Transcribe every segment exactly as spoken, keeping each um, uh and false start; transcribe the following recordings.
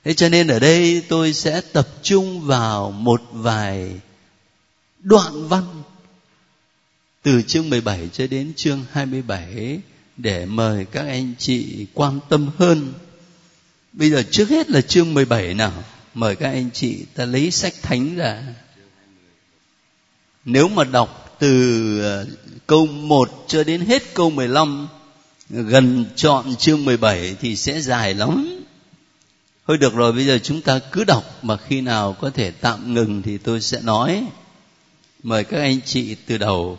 Thế cho nên ở đây tôi sẽ tập trung vào một vài đoạn văn từ chương mười bảy cho đến chương hai mươi bảy để mời các anh chị quan tâm hơn. Bây giờ trước hết là chương mười bảy nào. Mời các anh chị ta lấy sách thánh ra. Nếu mà đọc từ câu một cho đến hết câu mười lăm, gần trọn chương mười bảy thì sẽ dài lắm. Thôi được rồi, bây giờ chúng ta cứ đọc, mà khi nào có thể tạm ngừng thì tôi sẽ nói. Mời các anh chị từ đầu.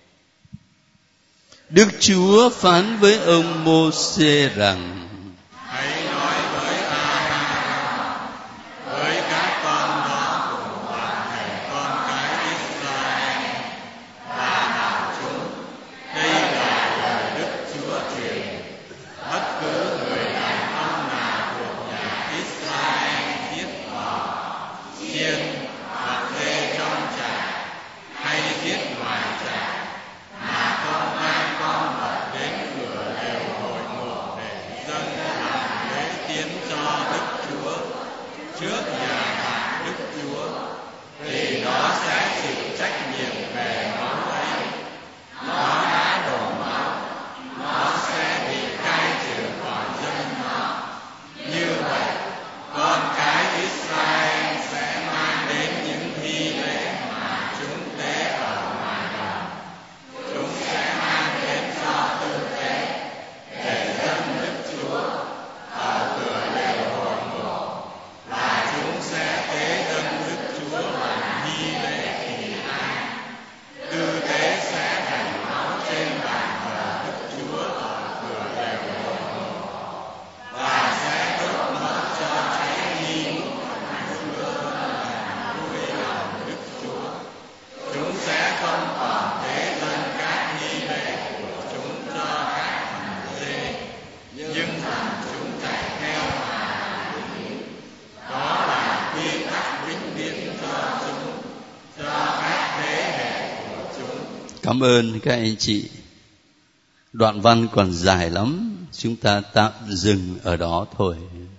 Đức Chúa phán với ông Mô-sê rằng: hãy nói với Aaron, với các con đó cùng toàn thể con cái Israel, và bảo chúng: đây là lời Đức Chúa truyền. Bất cứ người đàn ông nào thuộc nhà Israel giết bò, chiên hoặc dê trong trại, hay giết ngoài trại, mà không mang con vật đến cửa lều hội ngộ để dâng làm lễ tiến cho Đức Chúa trước nhà thờ Đức Chúa, thì nó sẽ chịu trách nhiệm về máu ấy. Nó đã đổ máu, nó sẽ bị cai trừ khỏi dân nó. Như vậy, con cái Israel sẽ mang đến những thi lễ mà chúng tế ở ngoài đồng. Chúng sẽ mang đến cho tư tế để dâng Đức Chúa ở cửa lều hội ngộ, và chúng sẽ tế dâng Đức Chúa làm hy lễ kỳ an. Tư tế sẽ rải máu trên bàn thờ Đức Chúa ở cửa lều hội ngộ, và sẽ đốt nó cho cháy nghi ngút thành xưa làm vui lòng Đức Chúa. Chúng sẽ không còn tế dâng các nghi lễ của chúng cho các thần dê, nhưng thần chúng chạy theo mà làm ý. Đó là quy tắc vĩnh viễn cho chúng, cho các thế hệ của chúng. Cảm ơn các anh chị. Đoạn văn còn dài lắm, chúng ta tạm dừng ở đó thôi.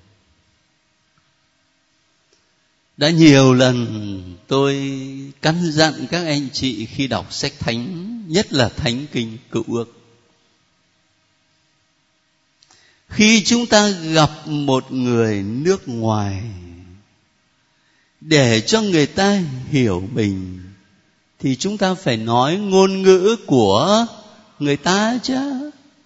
Đã nhiều lần tôi căn dặn các anh chị khi đọc sách thánh, nhất là Thánh Kinh Cựu Ước, khi chúng ta gặp một người nước ngoài, để cho người ta hiểu mình thì chúng ta phải nói ngôn ngữ của người ta chứ.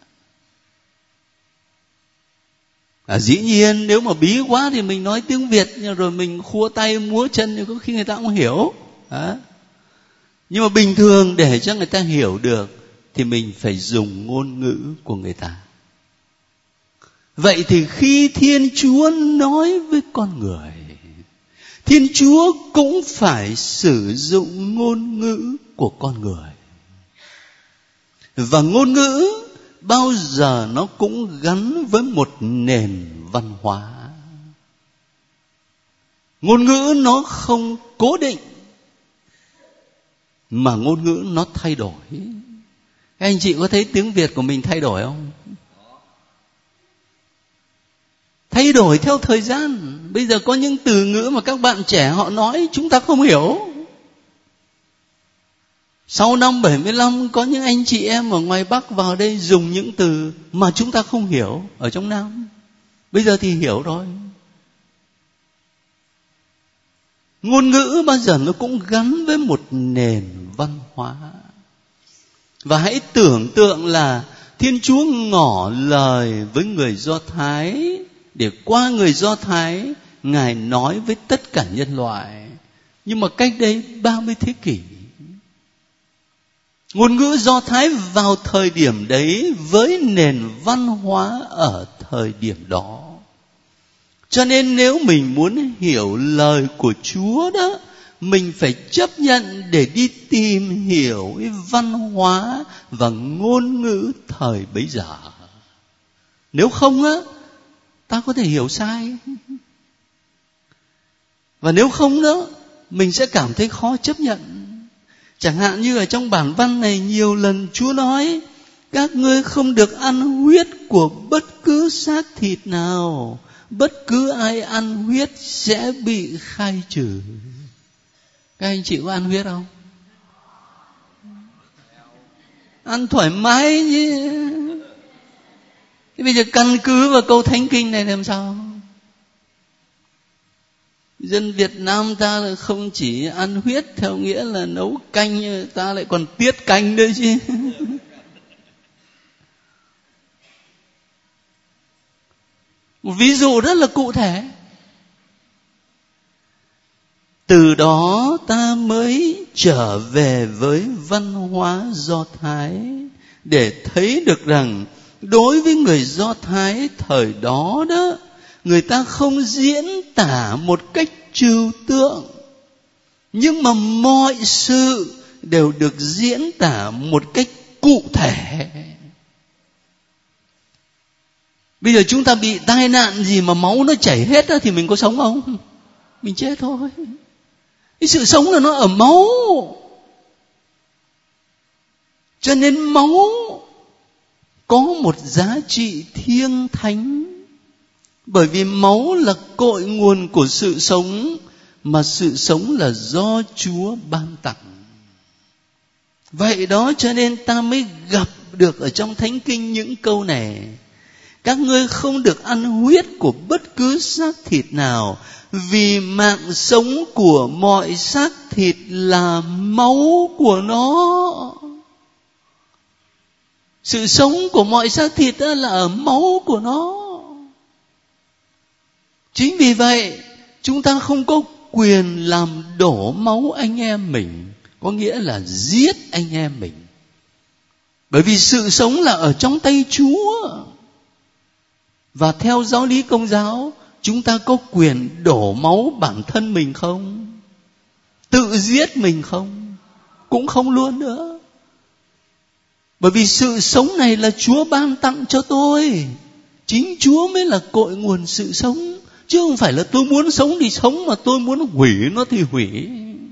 À, dĩ nhiên nếu mà bí quá thì mình nói tiếng Việt, rồi mình khua tay múa chân thì có khi người ta không hiểu. À, nhưng mà bình thường để cho người ta hiểu được thì mình phải dùng ngôn ngữ của người ta. Vậy thì khi Thiên Chúa nói với con người, Thiên Chúa cũng phải sử dụng ngôn ngữ của con người. Và ngôn ngữ bao giờ nó cũng gắn với một nền văn hóa. Ngôn ngữ nó không cố định, mà ngôn ngữ nó thay đổi. Các anh chị có thấy tiếng Việt của mình thay đổi không? Thay đổi theo thời gian. Bây giờ có những từ ngữ mà các bạn trẻ họ nói chúng ta không hiểu. Sau năm bảy mươi lăm có những anh chị em ở ngoài Bắc vào đây dùng những từ mà chúng ta không hiểu ở trong Nam. Bây giờ thì hiểu rồi. Ngôn ngữ bao giờ nó cũng gắn với một nền văn hóa. Và hãy tưởng tượng là Thiên Chúa ngỏ lời với người Do Thái, để qua người Do Thái Ngài nói với tất cả nhân loại. Nhưng mà cách đây ba mươi thế kỷ, ngôn ngữ Do Thái vào thời điểm đấy với nền văn hóa ở thời điểm đó. Cho nên nếu mình muốn hiểu lời của Chúa đó, mình phải chấp nhận để đi tìm hiểu cái văn hóa và ngôn ngữ thời bấy giờ. Nếu không á, ta có thể hiểu sai. Và nếu không đó, mình sẽ cảm thấy khó chấp nhận. Chẳng hạn như ở trong bản văn này nhiều lần Chúa nói: các ngươi không được ăn huyết của bất cứ xác thịt nào, bất cứ ai ăn huyết sẽ bị khai trừ. Các anh chị có ăn huyết không? Ăn thoải mái chứ. Thế bây giờ căn cứ vào câu thánh kinh này làm sao? Dân Việt Nam ta là không chỉ ăn huyết theo nghĩa là nấu canh, ta lại còn tiết canh nữa chứ. Một ví dụ rất là cụ thể. Từ đó ta mới trở về với văn hóa Do Thái để thấy được rằng đối với người Do Thái thời đó đó, người ta không diễn tả một cách trừu tượng, nhưng mà mọi sự đều được diễn tả một cách cụ thể. Bây giờ chúng ta bị tai nạn gì mà máu nó chảy hết á, thì mình có sống không? Mình chết thôi. Cái sự sống là nó ở máu. Cho nên máu có một giá trị thiêng thánh. Bởi vì máu là cội nguồn của sự sống, mà sự sống là do Chúa ban tặng. Vậy đó, cho nên ta mới gặp được ở trong Thánh Kinh những câu này. Các ngươi không được ăn huyết của bất cứ xác thịt nào, vì mạng sống của mọi xác thịt là máu của nó. Sự sống của mọi xác thịt đó là ở máu của nó. Chính vì vậy, chúng ta không có quyền làm đổ máu anh em mình, có nghĩa là giết anh em mình. Bởi vì sự sống là ở trong tay Chúa. Và theo giáo lý Công giáo, chúng ta có quyền đổ máu bản thân mình không? Tự giết mình không? Cũng không luôn nữa. Bởi vì sự sống này là Chúa ban tặng cho tôi. Chính Chúa mới là cội nguồn sự sống. Chứ không phải là tôi muốn sống thì sống, mà tôi muốn hủy nó thì hủy.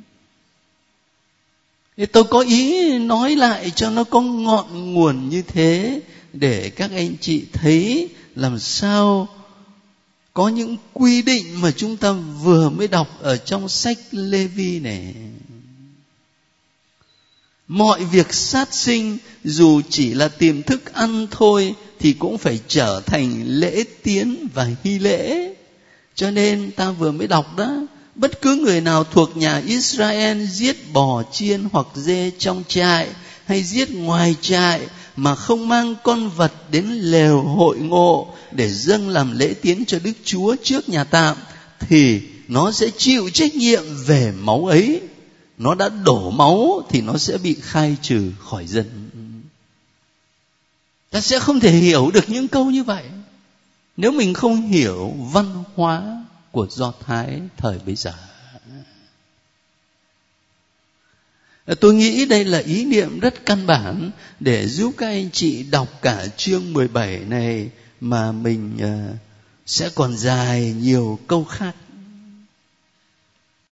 Thì tôi có ý nói lại cho nó có ngọn nguồn như thế, để các anh chị thấy làm sao có những quy định mà chúng ta vừa mới đọc ở trong sách Lê-vi này. Mọi việc sát sinh dù chỉ là tìm thức ăn thôi thì cũng phải trở thành lễ tiến và hy lễ. Cho nên ta vừa mới đọc đó, bất cứ người nào thuộc nhà Israel giết bò chiên hoặc dê trong trại hay giết ngoài trại mà không mang con vật đến lều hội ngộ để dâng làm lễ tiến cho Đức Chúa trước nhà tạm, thì nó sẽ chịu trách nhiệm về máu ấy. Nó đã đổ máu thì nó sẽ bị khai trừ khỏi dân. Ta sẽ không thể hiểu được những câu như vậy nếu mình không hiểu văn hóa của Do Thái thời bấy giờ. Tôi nghĩ đây là ý niệm rất căn bản để giúp các anh chị đọc cả chương mười bảy này mà mình sẽ còn dài nhiều câu khác.